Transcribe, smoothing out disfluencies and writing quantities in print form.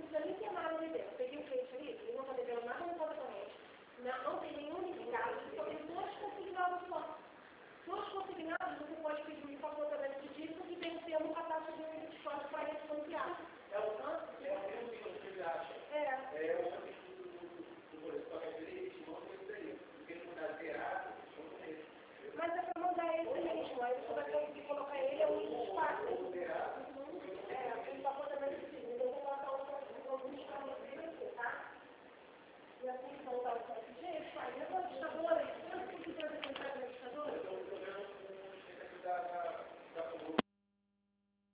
precisa nem ter nada ali dentro. Peguei o cliente ali, ele não está devendo nada no conta corrente, não tem nenhum indicado, ele só tem 2 consignados só. 2 consignados, você pode pedir um favor através de dívida e vencendo a taxa de 24,40